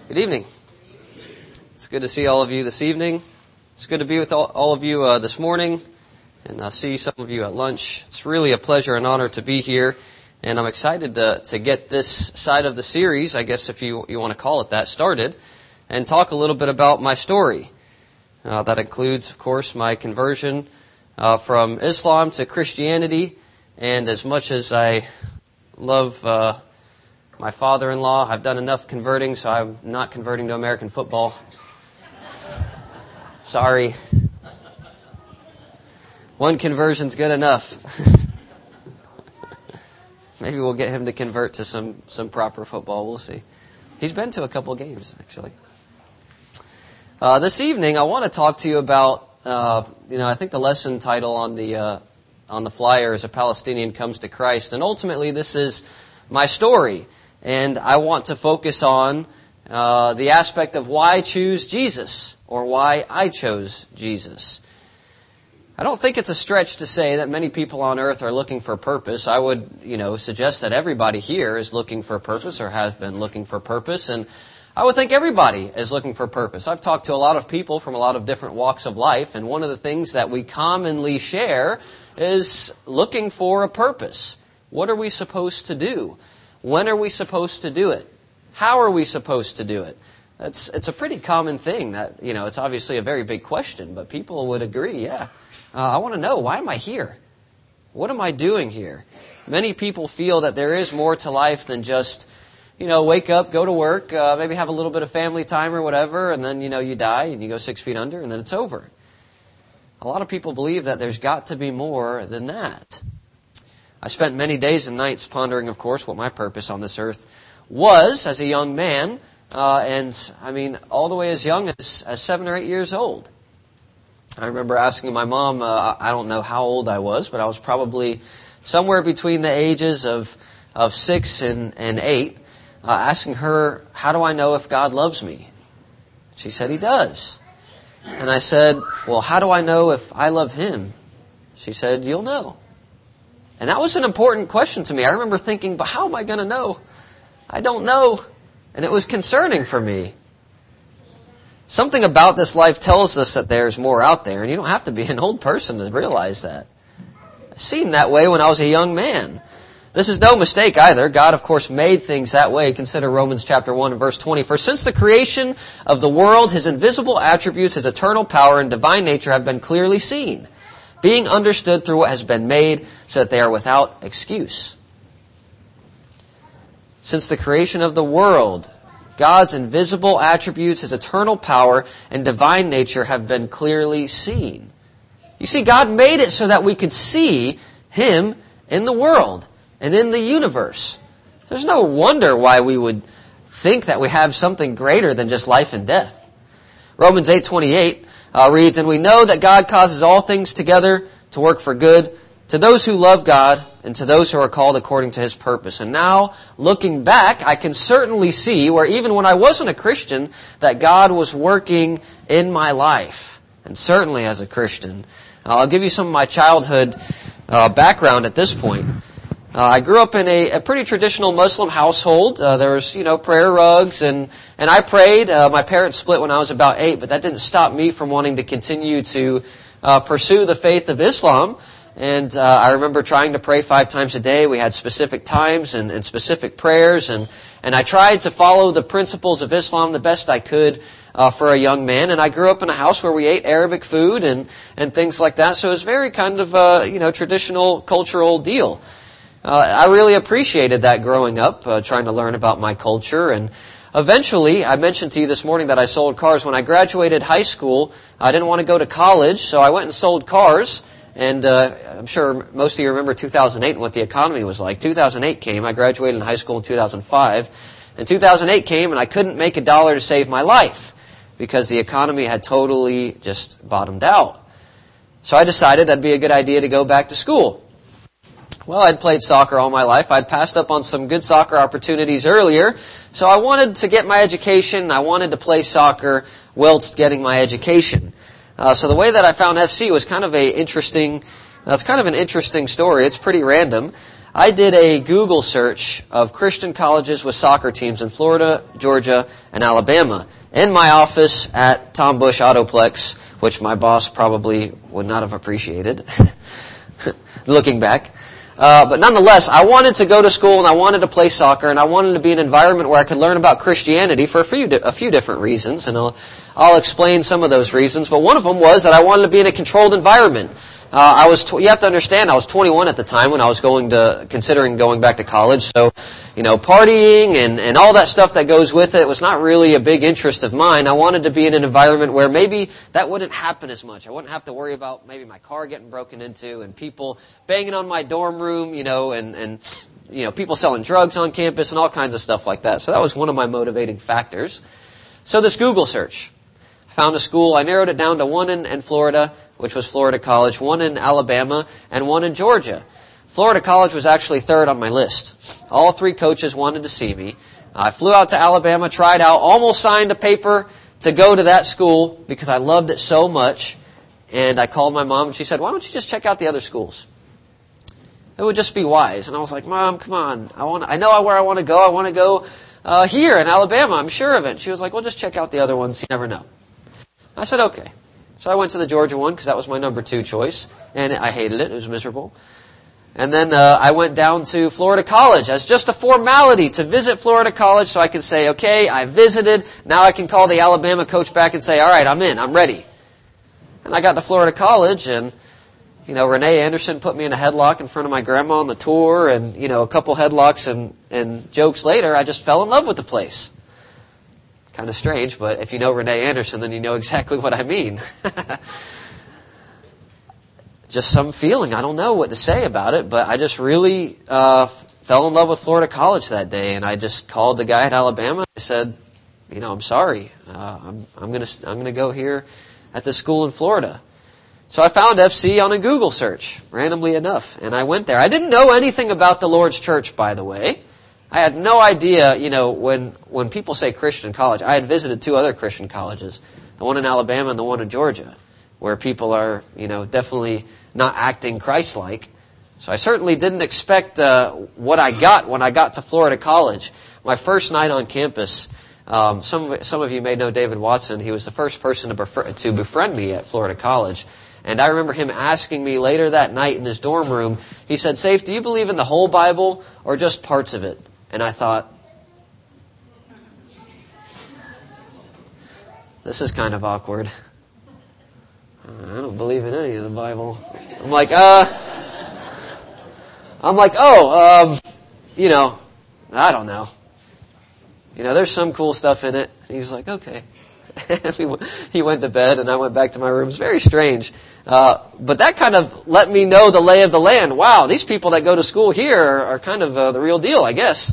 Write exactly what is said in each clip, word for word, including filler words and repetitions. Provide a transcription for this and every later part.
Good evening. It's good to see all of you this evening. It's good to be with all, all of you uh, this morning and uh, see some of you at lunch. It's really a pleasure and honor to be here, and I'm excited to, to get this side of the series, I guess if you, you want to call it that, started, and talk a little bit about my story. Uh, that includes, of course, my conversion uh, from Islam to Christianity, and as much as I love uh, my father-in-law, I've done enough converting, so I'm not converting to American football. Sorry. One conversion's good enough. Maybe we'll get him to convert to some, some proper football. We'll see. He's been to a couple of games, actually. Uh, this evening, I want to talk to you about, uh, you know, I think the lesson title on the uh, on the flyer is "A Palestinian Comes to Christ," and ultimately, this is my story. And I want to focus on uh, the aspect of why I choose Jesus, or why I chose Jesus. I don't think it's a stretch to say that many people on earth are looking for purpose. I would, you know, suggest that everybody here is looking for purpose or has been looking for purpose. And I would think everybody is looking for purpose. I've talked to a lot of people from a lot of different walks of life, and one of the things that we commonly share is looking for a purpose. What are we supposed to do? When are we supposed to do it? How are we supposed to do it? That's, it's a pretty common thing that, you know, it's obviously a very big question, but people would agree, yeah. Uh, I want to know, why am I here? What am I doing here? Many people feel that there is more to life than just, you know, wake up, go to work, uh, maybe have a little bit of family time or whatever, and then, you know, you die and you go six feet under and then it's over. A lot of people believe that there's got to be more than that. I spent many days and nights pondering, of course, what my purpose on this earth was as a young man, uh, and, I mean, all the way as young as, as seven or eight years old. I remember asking my mom, uh, I don't know how old I was, but I was probably somewhere between the ages of, of six and, and eight, uh, asking her, how do I know if God loves me? She said, He does. And I said, well, how do I know if I love Him? She said, you'll know. And that was an important question to me. I remember thinking, but how am I going to know? I don't know. And it was concerning for me. Something about this life tells us that there's more out there, and you don't have to be an old person to realize that. It seemed that way when I was a young man. This is no mistake either. God, of course, made things that way. Consider Romans chapter one and verse twenty. For since the creation of the world, His invisible attributes, His eternal power and divine nature have been clearly seen, being understood through what has been made, so that they are without excuse. Since the creation of the world, God's invisible attributes, His eternal power, and divine nature have been clearly seen. You see, God made it so that we could see Him in the world and in the universe. There's no wonder why we would think that we have something greater than just life and death. Romans eight twenty-eight uh, reads, and we know that God causes all things together to work for good to those who love God and to those who are called according to His purpose. And now, looking back, I can certainly see where even when I wasn't a Christian, that God was working in my life. And certainly as a Christian. Uh, I'll give you some of my childhood uh, background at this point. Uh, I grew up in a, a pretty traditional Muslim household. Uh, there was, you know, prayer rugs, and, and I prayed. Uh, my parents split when I was about eight, but that didn't stop me from wanting to continue to uh, pursue the faith of Islam. And uh, I remember trying to pray five times a day. We had specific times and, and specific prayers, and, and I tried to follow the principles of Islam the best I could uh, for a young man. And I grew up in a house where we ate Arabic food and, and things like that. So it was very kind of a, you know, traditional cultural deal. Uh, I really appreciated that growing up, uh, trying to learn about my culture. And eventually, I mentioned to you this morning that I sold cars. When I graduated high school, I didn't want to go to college, so I went and sold cars. And uh, I'm sure most of you remember two thousand eight and what the economy was like. two thousand eight came. I graduated in high school in two thousand five. And two thousand eight came, and I couldn't make a dollar to save my life because the economy had totally just bottomed out. So I decided that'd be a good idea to go back to school. Well, I'd played soccer all my life. I'd passed up on some good soccer opportunities earlier. So I wanted to get my education. I wanted to play soccer whilst getting my education. Uh, so the way that I found F C was kind of a interesting, that's kind of an interesting story. It's pretty random. I did a Google search of Christian colleges with soccer teams in Florida, Georgia, and Alabama in my office at Tom Bush Autoplex, which my boss probably would not have appreciated, looking back. Uh, but nonetheless, I wanted to go to school and I wanted to play soccer and I wanted to be in an environment where I could learn about Christianity for a few a few different reasons, and I'll I'll explain some of those reasons. But one of them was that I wanted to be in a controlled environment. Uh, I was tw- you have to understand, I was twenty-one at the time when I was going to considering going back to college. So, you know, partying and and all that stuff that goes with it was not really a big interest of mine. I wanted to be in an environment where maybe that wouldn't happen as much. I wouldn't have to worry about maybe my car getting broken into and people banging on my dorm room, you know, and and you know, people selling drugs on campus and all kinds of stuff like that. So that was one of my motivating factors. So this Google search, I found a school. I narrowed it down to one in, in Florida, which was Florida College, one in Alabama, and one in Georgia. Florida College was actually third on my list. All three coaches wanted to see me. I flew out to Alabama, tried out, almost signed a paper to go to that school because I loved it so much. And I called my mom and she said, why don't you just check out the other schools? It would just be wise. And I was like, Mom, come on. I want. I know where I want to go. I want to go uh, here in Alabama. I'm sure of it. She was like, well, just check out the other ones. You never know. I said, okay. So I went to the Georgia one because that was my number two choice. And I hated it. It was miserable. And then uh, I went down to Florida College as just a formality to visit Florida College so I could say, okay, I visited. Now I can call the Alabama coach back and say, all right, I'm in. I'm ready. And I got to Florida College and, you know, Renee Anderson put me in a headlock in front of my grandma on the tour. And, you know, a couple headlocks and, and jokes later, I just fell in love with the place. Kind of strange, but if you know Renee Anderson, then you know exactly what I mean. Just some feeling. I don't know what to say about it, but I just really uh, fell in love with Florida College that day, and I just called the guy at Alabama. I said, you know, I'm sorry. Uh, I'm, I'm gonna I'm gonna go here at this school in Florida. So I found F C on a Google search, randomly enough, and I went there. I didn't know anything about the Lord's Church, by the way. I had no idea, you know, when when people say Christian college, I had visited two other Christian colleges, the one in Alabama and the one in Georgia, where people are, you know, definitely not acting Christ-like. So I certainly didn't expect uh, what I got when I got to Florida College. My first night on campus, um, some some of you may know David Watson. He was the first person to, befri- to befriend me at Florida College. And I remember him asking me later that night in his dorm room, he said, Saif, do you believe in the whole Bible or just parts of it? And I thought, this is kind of awkward. I don't believe in any of the Bible. I'm like, uh, I'm like, oh, um, you know, I don't know. You know, there's some cool stuff in it. And he's like, okay. He went to bed and I went back to my room. It's very strange. Uh, but that kind of let me know the lay of the land. Wow, these people that go to school here are, are kind of uh, the real deal, I guess.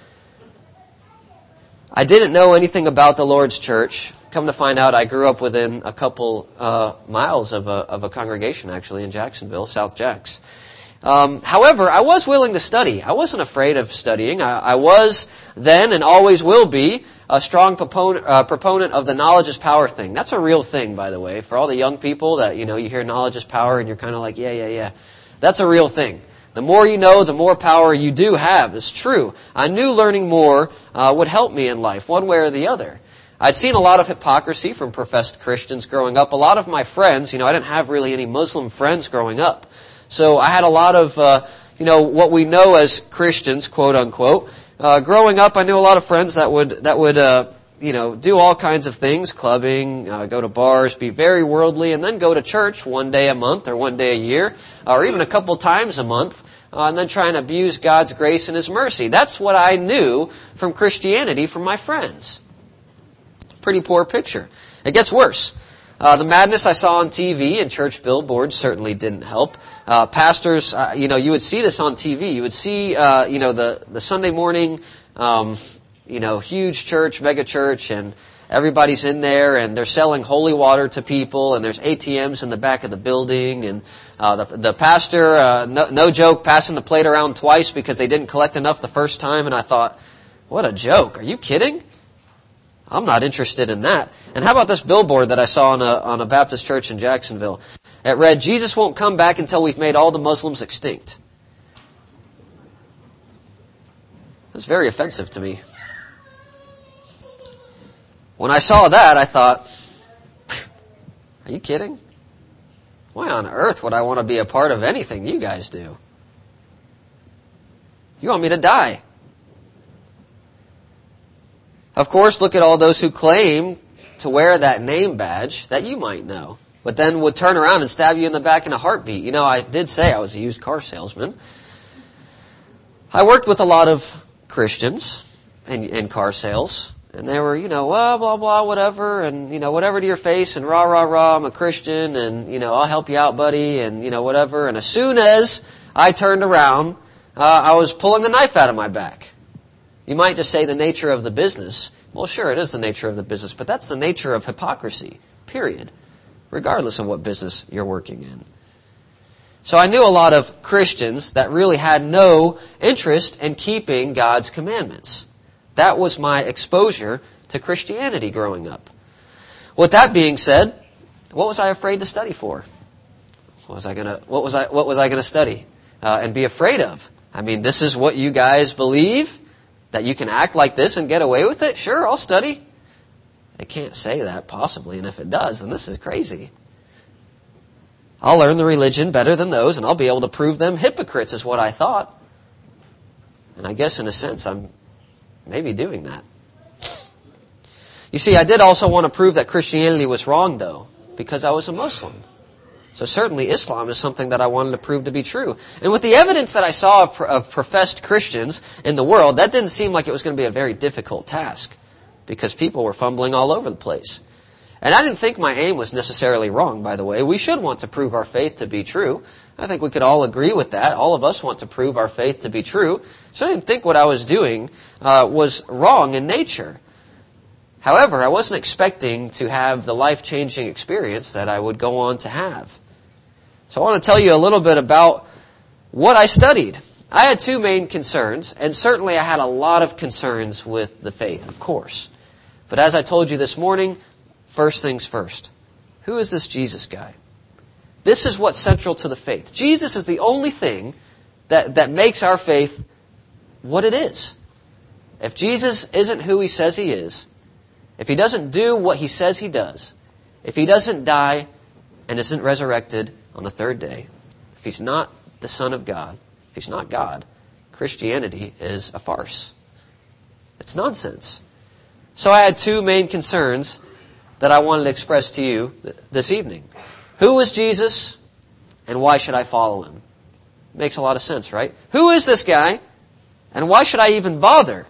I didn't know anything about the Lord's Church. Come to find out, I grew up within a couple uh, miles of a, of a congregation, actually, in Jacksonville, South Jacks. Um, however, I was willing to study. I wasn't afraid of studying. I, I was then and always will be a strong proponent, uh, proponent of the knowledge is power thing. That's a real thing, by the way. For all the young people that, you know, you hear knowledge is power and you're kind of like, yeah, yeah, yeah. That's a real thing. The more you know, the more power you do have. It's true. I knew learning more uh, would help me in life, one way or the other. I'd seen a lot of hypocrisy from professed Christians growing up. A lot of my friends, you know, I didn't have really any Muslim friends growing up. So I had a lot of, uh, you know, what we know as Christians, quote unquote. Uh, growing up, I knew a lot of friends that would, that would, uh, you know, do all kinds of things, clubbing, uh, go to bars, be very worldly, and then go to church one day a month or one day a year, or even a couple times a month, uh, and then try and abuse God's grace and His mercy. That's what I knew from Christianity from my friends. Pretty poor picture. It gets worse. Uh, the madness I saw on T V and church billboards certainly didn't help. Uh, pastors, uh, you know, you would see this on T V. You would see, uh, you know, the, the Sunday morning, um, you know, huge church, mega church, and everybody's in there, and they're selling holy water to people, and there's A T Ms in the back of the building, and uh, the, the pastor, uh, no, no joke, passing the plate around twice because they didn't collect enough the first time, and I thought, what a joke. Are you kidding? I'm not interested in that. And how about this billboard that I saw on a, on a Baptist church in Jacksonville? It read, Jesus won't come back until we've made all the Muslims extinct. It was very offensive to me. When I saw that, I thought, are you kidding? Why on earth would I want to be a part of anything you guys do? You want me to die. Of course, look at all those who claim to wear that name badge that you might know, but then would turn around and stab you in the back in a heartbeat. You know, I did say I was a used car salesman. I worked with a lot of Christians in, in car sales. And they were, you know, well, blah, blah, whatever, and, you know, whatever to your face, and rah, rah, rah, I'm a Christian, and, you know, I'll help you out, buddy, and, you know, whatever. And as soon as I turned around, uh, I was pulling the knife out of my back. You might just say the nature of the business. Well, sure, it is the nature of the business, but that's the nature of hypocrisy, period, regardless of what business you're working in. So I knew a lot of Christians that really had no interest in keeping God's commandments. That was my exposure to Christianity growing up. With that being said, what was I afraid to study for? What was I gonna? What was I? What was I gonna study uh, and be afraid of? I mean, this is what you guys believe, that you can act like this and get away with it. Sure, I'll study. It can't say that possibly, and if it does, then this is crazy. I'll learn the religion better than those, and I'll be able to prove them hypocrites, is what I thought. And I guess in a sense, I'm maybe doing that. You see, I did also want to prove that Christianity was wrong, though, because I was a Muslim. So certainly Islam is something that I wanted to prove to be true. And with the evidence that I saw of, of professed Christians in the world, that didn't seem like it was going to be a very difficult task, because people were fumbling all over the place. And I didn't think my aim was necessarily wrong, by the way. We should want to prove our faith to be true. I think we could all agree with that. All of us want to prove our faith to be true. So I didn't think what I was doing uh, was wrong in nature. However, I wasn't expecting to have the life-changing experience that I would go on to have. So I want to tell you a little bit about what I studied. I had two main concerns, and certainly I had a lot of concerns with the faith, of course. But as I told you this morning, first things first. Who is this Jesus guy? This is what's central to the faith. Jesus is the only thing that, that makes our faith what it is. If Jesus isn't who he says he is, if he doesn't do what he says he does, if he doesn't die and isn't resurrected on the third day, if he's not the Son of God, if he's not God, Christianity is a farce. It's nonsense. So I had two main concerns that I wanted to express to you this evening. Who is Jesus, and why should I follow him? Makes a lot of sense, right? Who is this guy, and why should I even bother?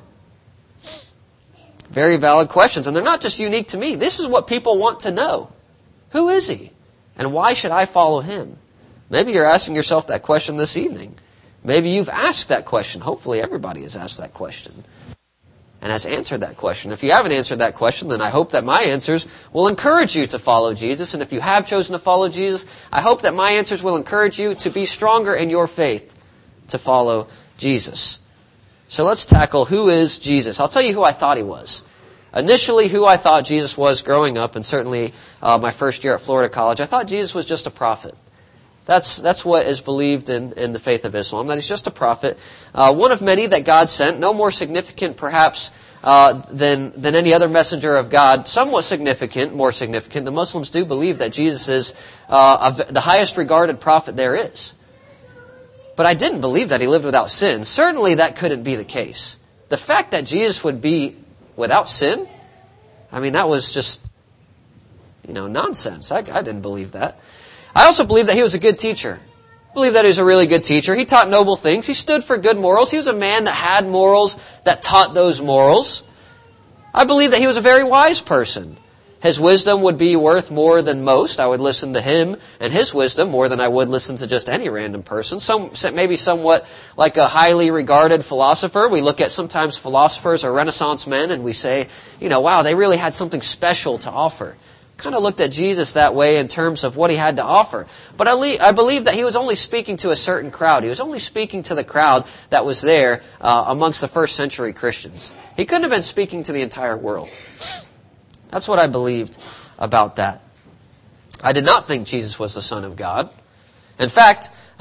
Very valid questions, and they're not just unique to me. This is what people want to know. Who is he, and why should I follow him? Maybe you're asking yourself that question this evening. Maybe you've asked that question. Hopefully everybody has asked that question and has answered that question. If you haven't answered that question, then I hope that my answers will encourage you to follow Jesus. And if you have chosen to follow Jesus, I hope that my answers will encourage you to be stronger in your faith to follow Jesus. So let's tackle who is Jesus. I'll tell you who I thought he was. Initially, who I thought Jesus was growing up, and certainly uh, my first year at Florida College, I thought Jesus was just a prophet. That's that's what is believed in, in the faith of Islam, that he's just a prophet. Uh, one of many that God sent, no more significant perhaps uh, than, than any other messenger of God, somewhat significant, more significant. The Muslims do believe that Jesus is uh, a, the highest regarded prophet there is. But I didn't believe that he lived without sin. Certainly that couldn't be the case. The fact that Jesus would be without sin, I mean, that was just, you know, nonsense. I, I didn't believe that. I also believe that he was a good teacher. I believe that he was a really good teacher. He taught noble things. He stood for good morals. He was a man that had morals, that taught those morals. I believe that he was a very wise person. His wisdom would be worth more than most. I would listen to him and his wisdom more than I would listen to just any random person. Some, maybe somewhat like a highly regarded philosopher. We look at sometimes philosophers or Renaissance men and we say, you know, wow, they really had something special to offer. Kind of looked at Jesus that way in terms of what he had to offer. But I, le- I believe that he was only speaking to a certain crowd. He was only speaking to the crowd that was there uh, amongst the first century Christians. He couldn't have been speaking to the entire world. That's what I believed about that. I did not think Jesus was the Son of God. In fact,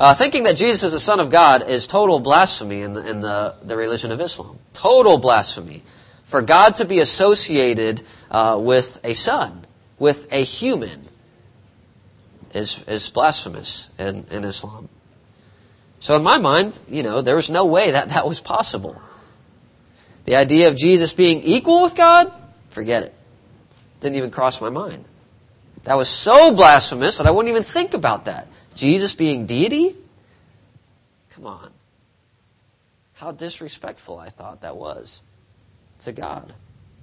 Uh, thinking that Jesus is the Son of God is total blasphemy in the, in the, the religion of Islam. Total blasphemy. For God to be associated uh, with a son, with a human, is is blasphemous in, in Islam. So in my mind, you know, there was no way that that was possible. The idea of Jesus being equal with God, forget it. Didn't even cross my mind. That was so blasphemous that I wouldn't even think about that. Jesus being deity? Come on. How disrespectful I thought that was to God.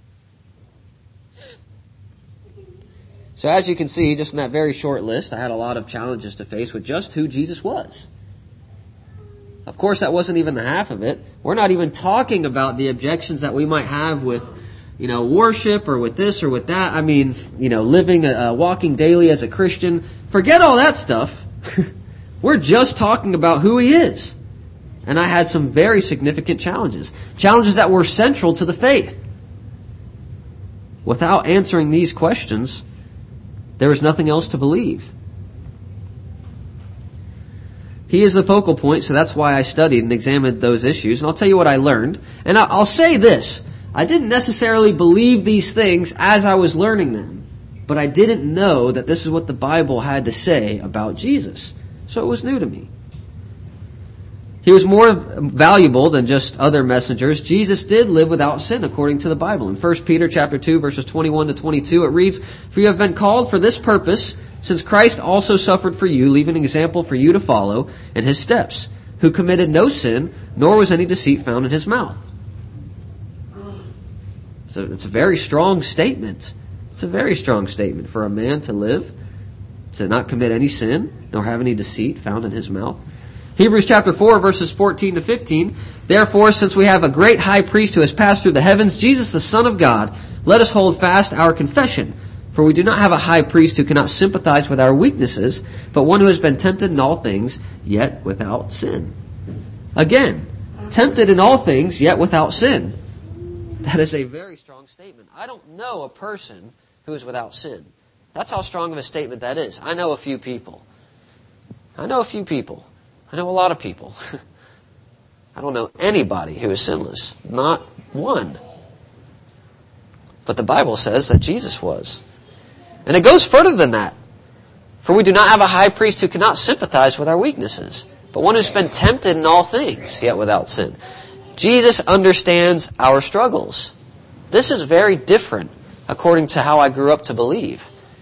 So as you can see, just in that very short list, I had a lot of challenges to face with just who Jesus was. Of course, that wasn't even the half of it. We're not even talking about the objections that we might have with, you know, worship or with this or with that. I mean, you know, living, uh, walking daily as a Christian. Forget all that stuff. We're just talking about who He is. And I had some very significant challenges. Challenges that were central to the faith. Without answering these questions, there was nothing else to believe. He is the focal point, so that's why I studied and examined those issues. And I'll tell you what I learned. And I'll say this. I didn't necessarily believe these things as I was learning them. But I didn't know that this is what the Bible had to say about Jesus. So it was new to me. He was more valuable than just other messengers. Jesus did live without sin according to the Bible. In First Peter chapter two, verses twenty-one to twenty-two, it reads, "For you have been called for this purpose, since Christ also suffered for you, leaving an example for you to follow in His steps, who committed no sin, nor was any deceit found in His mouth." So it's a very strong statement. It's a very strong statement for a man to live, to not commit any sin, nor have any deceit found in his mouth. Hebrews chapter four, verses fourteen to fifteen. "Therefore, since we have a great high priest who has passed through the heavens, Jesus the Son of God, let us hold fast our confession. For we do not have a high priest who cannot sympathize with our weaknesses, but one who has been tempted in all things, yet without sin." Again, tempted in all things, yet without sin. That is a very strong statement. I don't know a person who is without sin. That's how strong of a statement that is. I know a few people. I know a few people. I know a lot of people. I don't know anybody who is sinless. Not one. But the Bible says that Jesus was. And it goes further than that. "For we do not have a high priest who cannot sympathize with our weaknesses, but one who's been tempted in all things, yet without sin." Jesus understands our struggles. This is very different according to how I grew up to believe.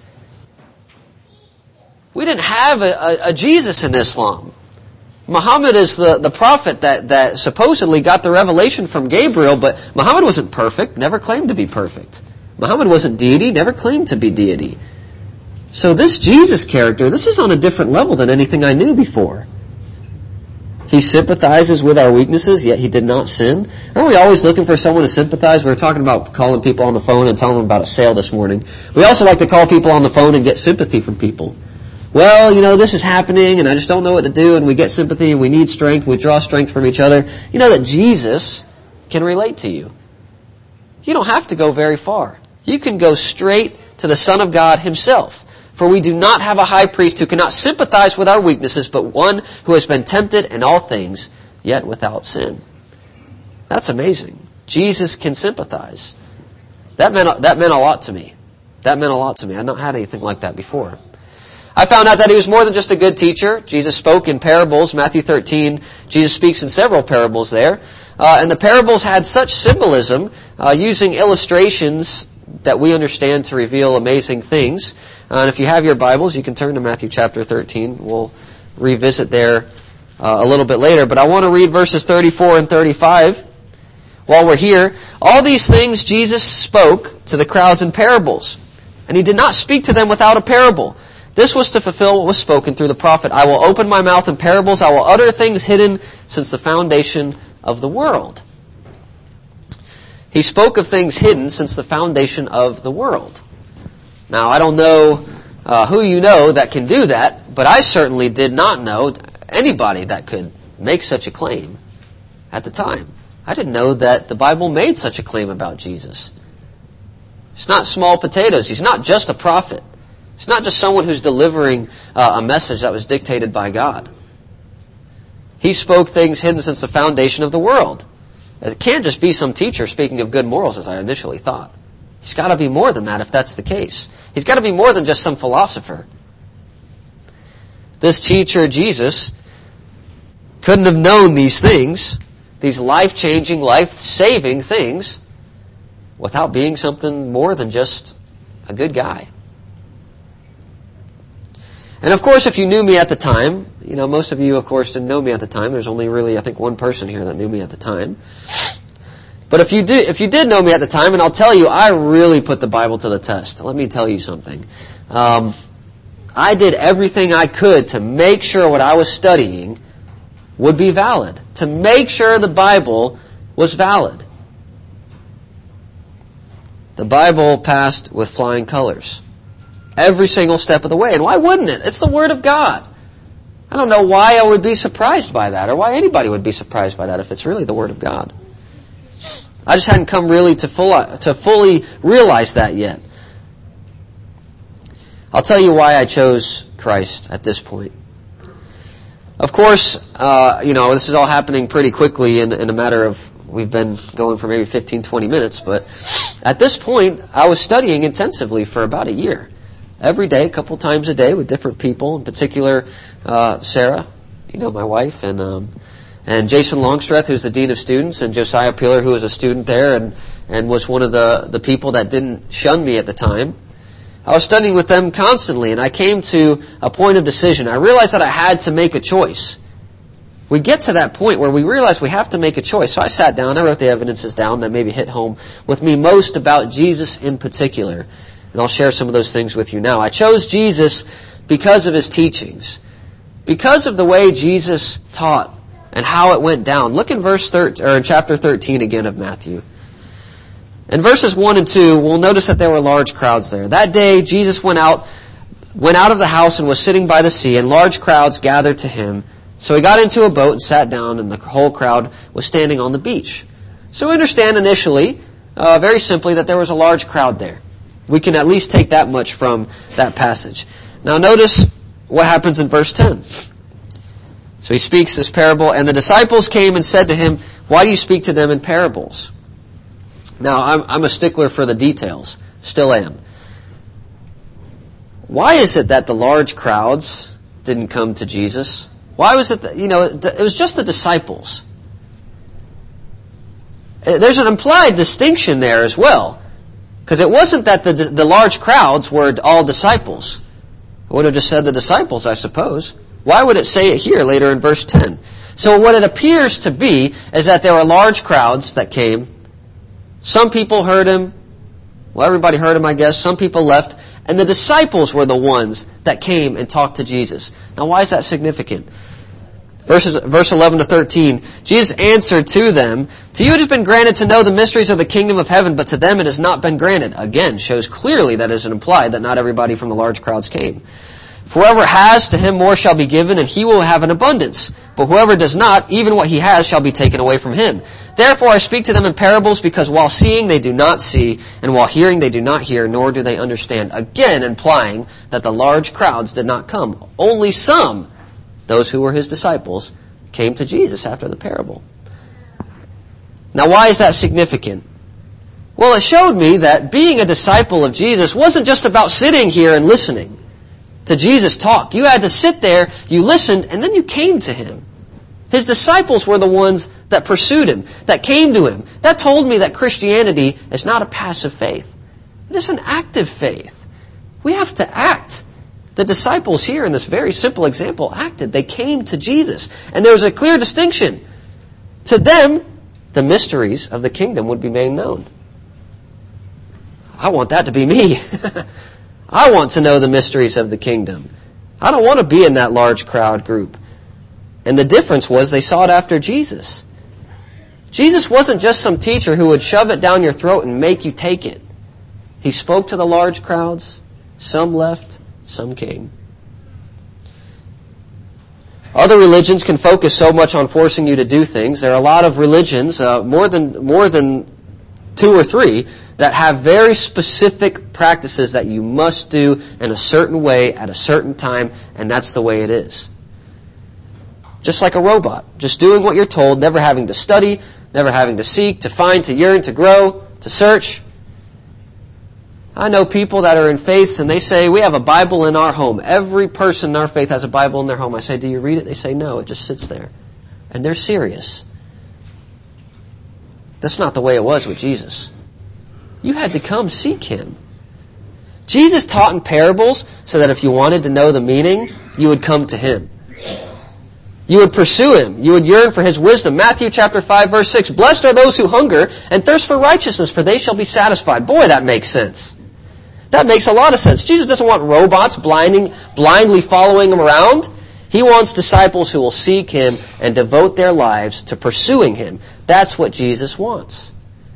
We didn't have a, a, a Jesus in Islam. Muhammad is the, the prophet that, that supposedly got the revelation from Gabriel, but Muhammad wasn't perfect, never claimed to be perfect. Muhammad wasn't deity, never claimed to be deity. So this Jesus character, this is on a different level than anything I knew before. He sympathizes with our weaknesses, yet He did not sin. Aren't we always looking for someone to sympathize? We were talking about calling people on the phone and telling them about a sale this morning. We also like to call people on the phone and get sympathy from people. Well, you know, this is happening and I just don't know what to do, and we get sympathy and we need strength. We draw strength from each other. You know that Jesus can relate to you. You don't have to go very far. You can go straight to the Son of God Himself. "For we do not have a high priest who cannot sympathize with our weaknesses, but one who has been tempted in all things, yet without sin." That's amazing. Jesus can sympathize. That meant, that meant a lot to me. That meant a lot to me. I'd not had anything like that before. I found out that He was more than just a good teacher. Jesus spoke in parables. Matthew thirteen, Jesus speaks in several parables there. Uh, and the parables had such symbolism, uh, using illustrations that we understand to reveal amazing things. Uh, and if you have your Bibles, you can turn to Matthew chapter thirteen. We'll revisit there uh, a little bit later. But I want to read verses thirty-four and thirty-five while we're here. "All these things Jesus spoke to the crowds in parables, and He did not speak to them without a parable. This was to fulfill what was spoken through the prophet. I will open my mouth in parables. I will utter things hidden since the foundation of the world." He spoke of things hidden since the foundation of the world. Now, I don't know uh, who you know that can do that, but I certainly did not know anybody that could make such a claim at the time. I didn't know that the Bible made such a claim about Jesus. It's not small potatoes. He's not just a prophet. It's not just someone who's delivering uh, a message that was dictated by God. He spoke things hidden since the foundation of the world. It can't just be some teacher speaking of good morals as I initially thought. He's got to be more than that if that's the case. He's got to be more than just some philosopher. This teacher, Jesus, couldn't have known these things, these life-changing, life-saving things, without being something more than just a good guy. And of course, if you knew me at the time, you know, most of you, of course, didn't know me at the time. There's only really, I think, one person here that knew me at the time. But if you did, if you did know me at the time, and I'll tell you, I really put the Bible to the test. Let me tell you something. Um, I did everything I could to make sure what I was studying would be valid, to make sure the Bible was valid. The Bible passed with flying colors every single step of the way. And why wouldn't it? It's the Word of God. I don't know why I would be surprised by that, or why anybody would be surprised by that if it's really the Word of God. I just hadn't come really to full, to fully realize that yet. I'll tell you why I chose Christ at this point. Of course, uh, you know, this is all happening pretty quickly in, in a matter of, we've been going for maybe fifteen, twenty minutes, but at this point, I was studying intensively for about a year. Every day, a couple times a day with different people, in particular, uh, Sarah, you know, my wife, and um, and Jason Longstreth, who's the Dean of Students, and Josiah Peeler, who was a student there and, and was one of the, the people that didn't shun me at the time. I was studying with them constantly, and I came to a point of decision. I realized that I had to make a choice. We get to that point where we realize we have to make a choice. So I sat down, I wrote the evidences down that maybe hit home with me most about Jesus in particular. And I'll share some of those things with you now. I chose Jesus because of His teachings. Because of the way Jesus taught and how it went down. Look in verse thirteen, or in chapter thirteen again of Matthew. In verses one and two, we'll notice that there were large crowds there. That day, Jesus went out, went out of the house and was sitting by the sea, and large crowds gathered to Him. So He got into a boat and sat down, and the whole crowd was standing on the beach. So we understand initially, uh, very simply, that there was a large crowd there. We can at least take that much from that passage. Now notice what happens in verse ten. So He speaks this parable, and the disciples came and said to Him, "Why do you speak to them in parables?" Now, I'm, I'm a stickler for the details. Still am. Why is it that the large crowds didn't come to Jesus? Why was it that, you know, it was just the disciples. There's an implied distinction there as well. Because it wasn't that the, the large crowds were all disciples. It would have just said the disciples, I suppose. Why would it say it here later in verse ten? So what it appears to be is that there were large crowds that came. Some people heard Him. Well, everybody heard Him, I guess. Some people left. And the disciples were the ones that came and talked to Jesus. Now, why is that significant? Verses, verse eleven to thirteen, Jesus answered to them, "To you it has been granted to know the mysteries of the kingdom of heaven, but to them it has not been granted." Again, shows clearly that it is implied that not everybody from the large crowds came. "For whoever has, to him more shall be given, and he will have an abundance. But whoever does not, even what he has shall be taken away from him. Therefore I speak to them in parables, because while seeing they do not see, and while hearing they do not hear, nor do they understand." Again, implying that the large crowds did not come. Only some, those who were His disciples, came to Jesus after the parable. Now, why is that significant? Well, it showed me that being a disciple of Jesus wasn't just about sitting here and listening to Jesus talk. You had to sit there, you listened, and then you came to Him. His disciples were the ones that pursued Him, that came to Him. That told me that Christianity is not a passive faith. It is an active faith. We have to act. The disciples here in this very simple example acted. They came to Jesus. And there was a clear distinction. To them, the mysteries of the kingdom would be made known. I want that to be me. I want to know the mysteries of the kingdom. I don't want to be in that large crowd group. And the difference was they sought after Jesus. Jesus wasn't just some teacher who would shove it down your throat and make you take it. He spoke to the large crowds. Some left, some came. Other religions can focus so much on forcing you to do things. There are a lot of religions, uh, more than more than two or three, that have very specific practices that you must do in a certain way at a certain time, and that's the way it is. just like a robot, just doing what you're told, never having to study, never having to seek, to find, to yearn, to grow, to search. I know people that are in faiths and they say, we have a Bible in our home. Every person in our faith has a Bible in their home. I say, do you read it? They say, no, it just sits there. And they're serious. That's not the way it was with Jesus. You had to come seek Him. Jesus taught in parables so that if you wanted to know the meaning, you would come to Him. You would pursue Him. You would yearn for His wisdom. Matthew chapter five, verse six, blessed are those who hunger and thirst for righteousness, for they shall be satisfied. Boy, that makes sense. That makes a lot of sense. Jesus doesn't want robots blinding, blindly following Him around. He wants disciples who will seek Him and devote their lives to pursuing Him. That's what Jesus wants.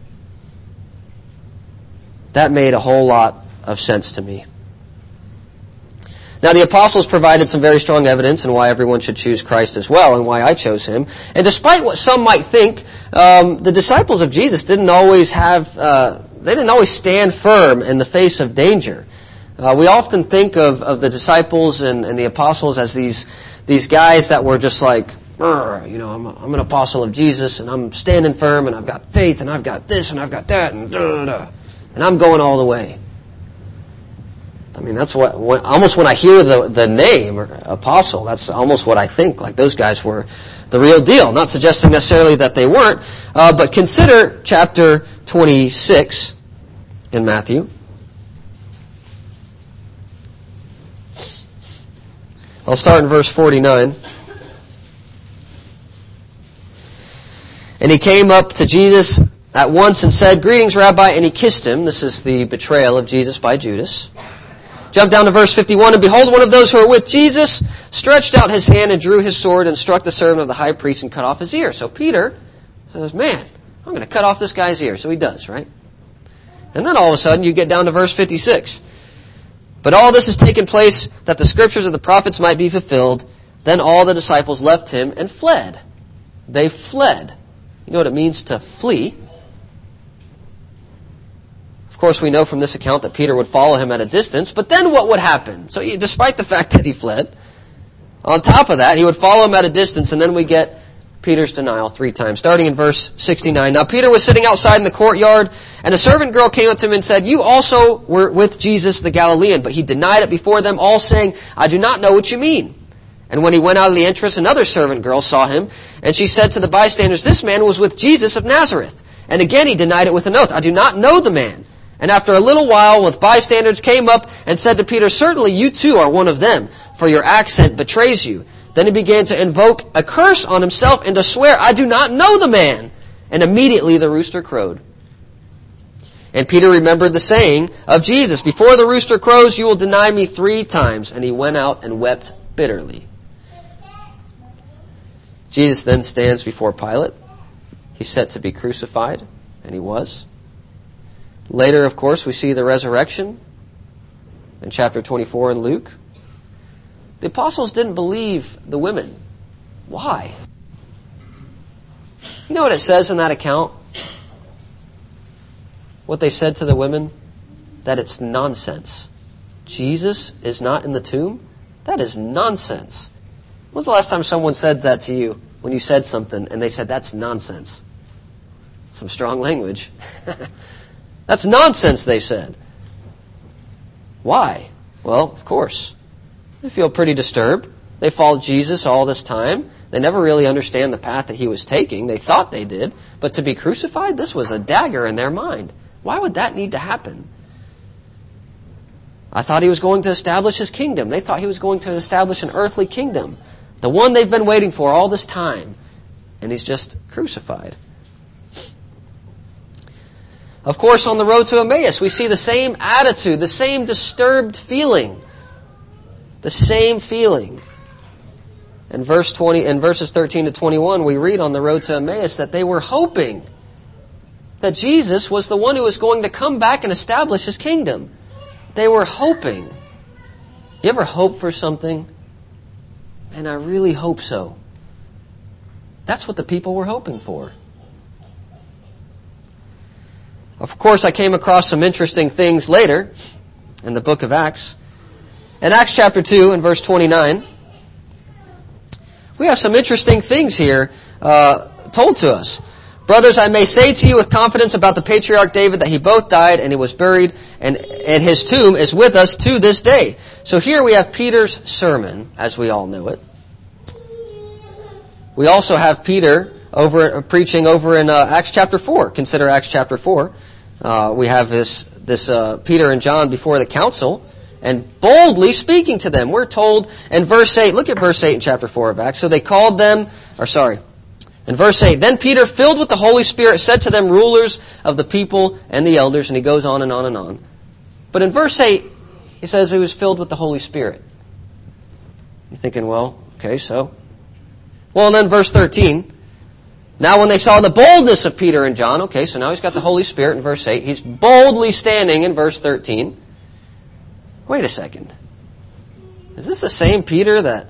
That made a whole lot of sense to me. Now, the apostles provided some very strong evidence in why everyone should choose Christ as well, and why I chose Him. And despite what some might think, um, the disciples of Jesus didn't always have, uh, they didn't always stand firm in the face of danger. Uh, we often think of, of the disciples and, and the apostles as these these guys that were just like, you know, I'm, a, I'm an apostle of Jesus, and I'm standing firm, and I've got faith, and I've got this, and I've got that, and da, da, da, and I'm going all the way. I mean, that's what, when, almost when I hear the, the name, apostle, that's almost what I think. Like, those guys were the real deal. Not suggesting necessarily that they weren't, uh, but consider chapter twenty-six in Matthew. I'll start in verse forty-nine. And he came up to Jesus at once and said, greetings, Rabbi, and he kissed him. This is the betrayal of Jesus by Judas. Jump down to verse fifty-one, and behold, one of those who were with Jesus stretched out his hand and drew his sword and struck the servant of the high priest and cut off his ear. So Peter says, man, I'm going to cut off this guy's ear. So he does, right? And then all of a sudden you get down to verse fifty-six. But all this has taken place that the scriptures of the prophets might be fulfilled. Then all the disciples left him and fled. They fled. You know what it means to flee? Of course, we know from this account that Peter would follow him at a distance. But then what would happen? So he, despite the fact that he fled, on top of that, he would follow him at a distance, and then we get Peter's denial three times, starting in verse sixty-nine. Now Peter was sitting outside in the courtyard, and a servant girl came up to him and said, you also were with Jesus the Galilean. But he denied it before them all, saying, I do not know what you mean. And when he went out of the entrance, another servant girl saw him, and she said to the bystanders, this man was with Jesus of Nazareth. And again he denied it with an oath, I do not know the man. And after a little while, with bystanders came up and said to Peter, certainly you too are one of them, for your accent betrays you. Then he began to invoke a curse on himself and to swear, I do not know the man. And immediately the rooster crowed. And Peter remembered the saying of Jesus, before the rooster crows, you will deny me three times. And he went out and wept bitterly. Jesus then stands before Pilate. He's set to be crucified, and he was. Later, of course, we see the resurrection in chapter twenty-four in Luke. The apostles didn't believe the women. Why? You know what it says in that account? What they said to the women? That it's nonsense. Jesus is not in the tomb? That is nonsense. When's the last time someone said that to you when you said something and they said, that's nonsense? Some strong language. That's nonsense, they said. Why? Well, of course. They feel pretty disturbed. They followed Jesus all this time. They never really understand the path that he was taking. They thought they did. But to be crucified, this was a dagger in their mind. Why would that need to happen? I thought he was going to establish his kingdom. They thought he was going to establish an earthly kingdom. The one they've been waiting for all this time. And he's just crucified. Of course, on the road to Emmaus, we see the same attitude, the same disturbed feeling. The same feeling. In verse twenty, in verses thirteen to twenty-one, we read on the road to Emmaus that they were hoping that Jesus was the one who was going to come back and establish his kingdom. They were hoping. You ever hope for something? And I really hope so. That's what the people were hoping for. Of course, I came across some interesting things later in the book of Acts. In Acts chapter two, in verse twenty-nine, we have some interesting things here uh, told to us. Brothers, I may say to you with confidence about the patriarch David that he both died and he was buried, and, and his tomb is with us to this day. So here we have Peter's sermon, as we all know it. We also have Peter over uh, preaching over in uh, Acts chapter four. Consider Acts chapter four. Uh, we have this, this uh, Peter and John before the council, and boldly speaking to them. We're told in verse eight, look at verse eight in chapter four of Acts. So they called them, or sorry, in verse eight, then Peter, filled with the Holy Spirit, said to them, rulers of the people and the elders, and he goes on and on and on. But in verse eight, he says he was filled with the Holy Spirit. You're thinking, well, okay, so. Well, and then verse thirteen, now when they saw the boldness of Peter and John, okay, so now he's got the Holy Spirit in verse eight. He's boldly standing in verse thirteen. Wait a second. Is this the same Peter that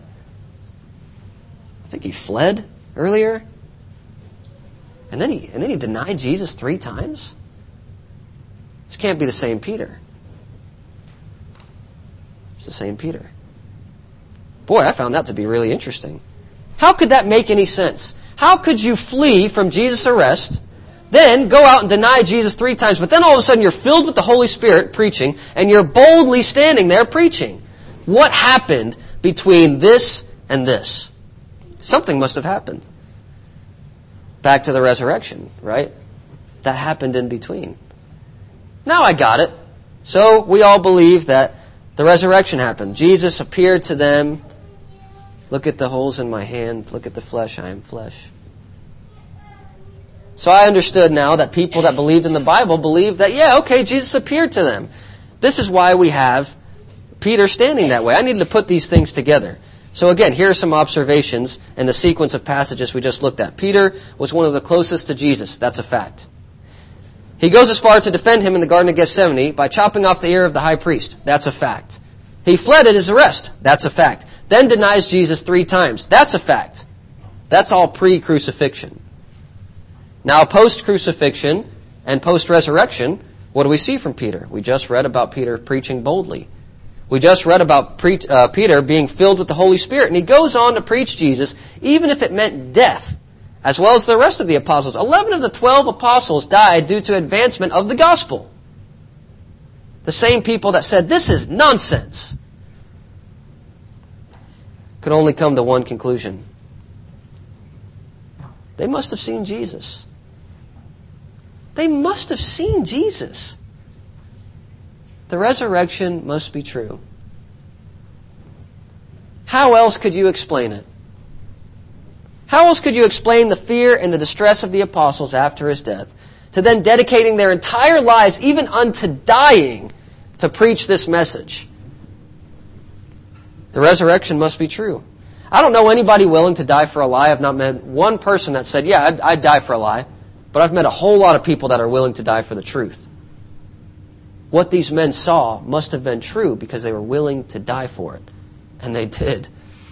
I think he fled earlier? And then he and then he denied Jesus three times? This can't be the same Peter. It's the same Peter. Boy, I found that to be really interesting. How could that make any sense? How could you flee from Jesus' arrest, then go out and deny Jesus three times, but then all of a sudden you're filled with the Holy Spirit preaching, and you're boldly standing there preaching? What happened between this and this? Something must have happened. Back to the resurrection, right? That happened in between. Now I got it. So we all believe that the resurrection happened. Jesus appeared to them. Look at the holes in my hand. Look at the flesh. I am flesh. So I understood now that people that believed in the Bible believed that, yeah, okay, Jesus appeared to them. This is why we have Peter standing that way. I needed to put these things together. So again, here are some observations in the sequence of passages we just looked at. Peter was one of the closest to Jesus. That's a fact. He goes as far to defend him in the Garden of Gethsemane by chopping off the ear of the high priest. That's a fact. He fled at his arrest. That's a fact. Then denies Jesus three times. That's a fact. That's all pre-crucifixion. Now, post-crucifixion and post-resurrection, what do we see from Peter? We just read about Peter preaching boldly. We just read about pre- uh, Peter being filled with the Holy Spirit. And he goes on to preach Jesus, even if it meant death, as well as the rest of the apostles. Eleven of the twelve apostles died due to advancement of the gospel. The same people that said, this is nonsense, could only come to one conclusion. They must have seen Jesus. They must have seen Jesus. The resurrection must be true. How else could you explain it? How else could you explain the fear and the distress of the apostles after his death, to then dedicating their entire lives, even unto dying, to preach this message? The resurrection must be true. I don't know anybody willing to die for a lie. I've not met one person that said, yeah, I'd, I'd die for a lie. But I've met a whole lot of people that are willing to die for the truth. What these men saw must have been true because they were willing to die for it. And they did.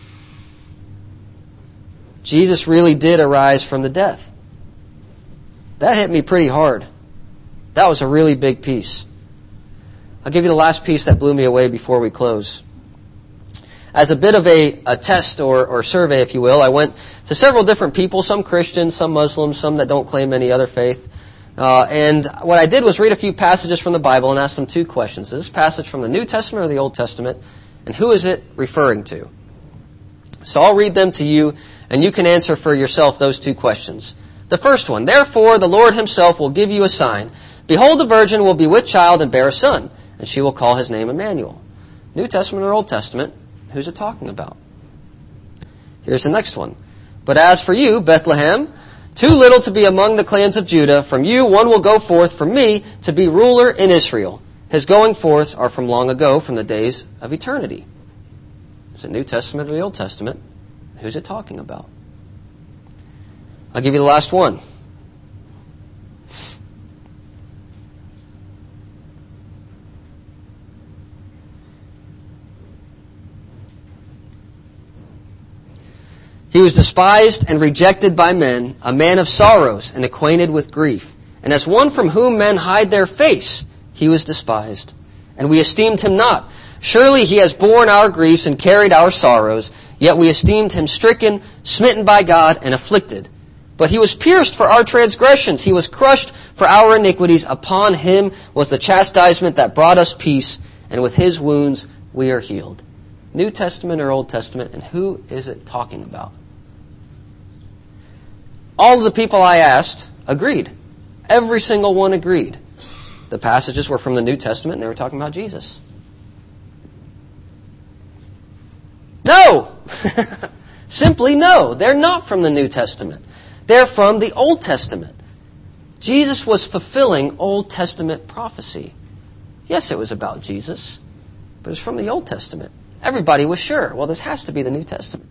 Jesus really did arise from the death. That hit me pretty hard. That was a really big piece. I'll give you the last piece that blew me away before we close. As a bit of a, a test or, or survey, if you will, I went to several different people, some Christians, some Muslims, some that don't claim any other faith. Uh, and what I did was read a few passages from the Bible and ask them two questions. Is this passage from the New Testament or the Old Testament? And who is it referring to? So I'll read them to you, and you can answer for yourself those two questions. The first one, therefore the Lord himself will give you a sign. Behold, the virgin will be with child and bear a son, and she will call his name Emmanuel. New Testament or Old Testament? Who's it talking about? Here's the next one. But as for you, Bethlehem, too little to be among the clans of Judah, from you one will go forth from me to be ruler in Israel. His going forths are from long ago, from the days of eternity. Is it New Testament or the Old Testament? Who's it talking about? I'll give you the last one. He was despised and rejected by men, a man of sorrows and acquainted with grief. And as one from whom men hide their face, he was despised. And we esteemed him not. Surely he has borne our griefs and carried our sorrows, yet we esteemed him stricken, smitten by God, and afflicted. But he was pierced for our transgressions. He was crushed for our iniquities. Upon him was the chastisement that brought us peace, and with his wounds we are healed. New Testament or Old Testament, and who is it talking about? All of the people I asked agreed. Every single one agreed. The passages were from the New Testament, and they were talking about Jesus. No! Simply no. They're not from the New Testament. They're from the Old Testament. Jesus was fulfilling Old Testament prophecy. Yes, it was about Jesus, but it's from the Old Testament. Everybody was sure, well, this has to be the New Testament.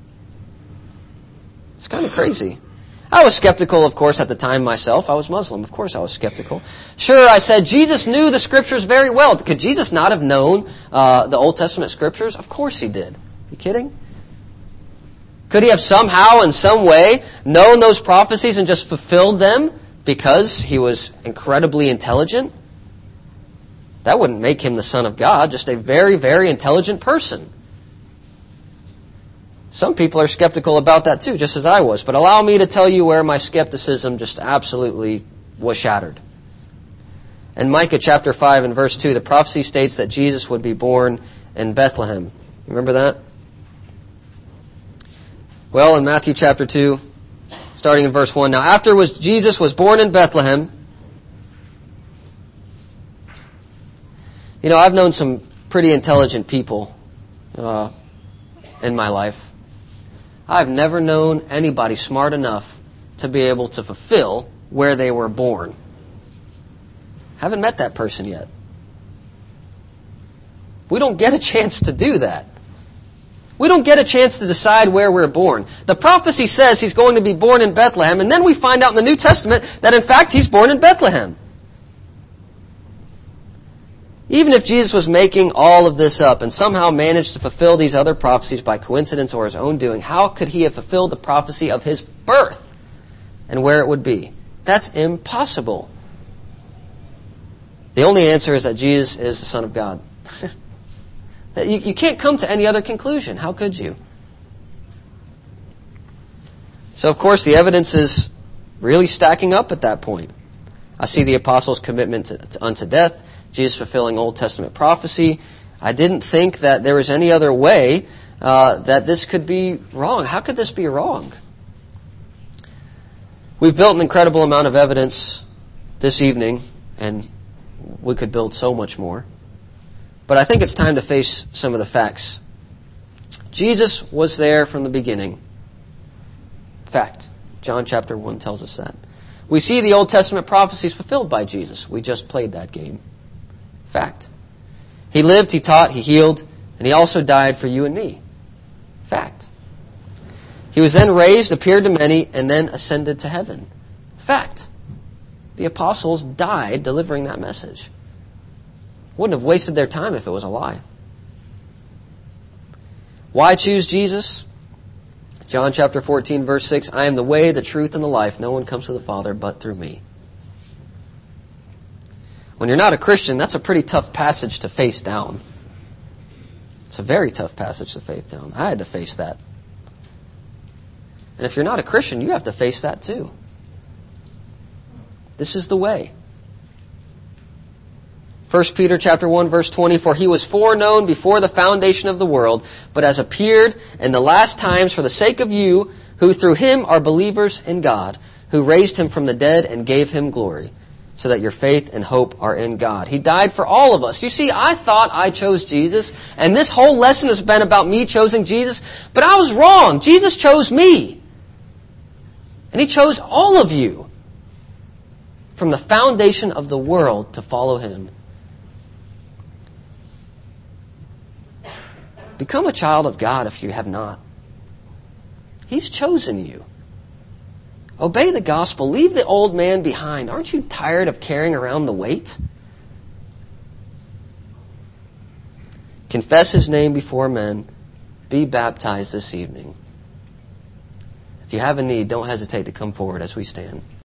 It's kind of crazy. I was skeptical, of course, at the time myself. I was Muslim. Of course I was skeptical. Sure, I said, Jesus knew the Scriptures very well. Could Jesus not have known uh, the Old Testament Scriptures? Of course he did. You kidding? Could he have somehow, in some way, known those prophecies and just fulfilled them because he was incredibly intelligent? That wouldn't make him the Son of God, just a very, very intelligent person. Some people are skeptical about that too, just as I was. But allow me to tell you where my skepticism just absolutely was shattered. In Micah chapter five and verse two, the prophecy states that Jesus would be born in Bethlehem. Remember that? Well, in Matthew chapter two, starting in verse one, now after was Jesus was born in Bethlehem. You know, I've known some pretty intelligent people uh, in my life. I've never known anybody smart enough to be able to fulfill where they were born. Haven't met that person yet. We don't get a chance to do that. We don't get a chance to decide where we're born. The prophecy says he's going to be born in Bethlehem, and then we find out in the New Testament that in fact he's born in Bethlehem. Even if Jesus was making all of this up and somehow managed to fulfill these other prophecies by coincidence or his own doing, how could he have fulfilled the prophecy of his birth and where it would be? That's impossible. The only answer is that Jesus is the Son of God. you, you can't come to any other conclusion. How could you? So, of course, the evidence is really stacking up at that point. I see the apostles' commitment to, to, unto death, Jesus fulfilling Old Testament prophecy. I didn't think that there was any other way uh, that this could be wrong. How could this be wrong? We've built an incredible amount of evidence this evening, and we could build so much more. But I think it's time to face some of the facts. Jesus was there from the beginning. Fact. John chapter one tells us that. We see the Old Testament prophecies fulfilled by Jesus. We just played that game. Fact. He lived, he taught, he healed, and he also died for you and me. Fact. He was then raised, appeared to many, and then ascended to heaven. Fact. The apostles died delivering that message. Wouldn't have wasted their time if it was a lie. Why choose Jesus? John chapter fourteen, verse six, I am the way, the truth, and the life. No one comes to the Father but through me. When you're not a Christian, that's a pretty tough passage to face down. It's a very tough passage to face down. I had to face that. And if you're not a Christian, you have to face that too. This is the way. First Peter chapter one, verse twenty, for he was foreknown before the foundation of the world, but has appeared in the last times for the sake of you, who through him are believers in God, who raised him from the dead and gave him glory, so that your faith and hope are in God. He died for all of us. You see, I thought I chose Jesus, and this whole lesson has been about me choosing Jesus, but I was wrong. Jesus chose me. And he chose all of you from the foundation of the world to follow him. Become a child of God if you have not. He's chosen you. Obey the gospel. Leave the old man behind. Aren't you tired of carrying around the weight? Confess his name before men. Be baptized this evening. If you have a need, don't hesitate to come forward as we stand.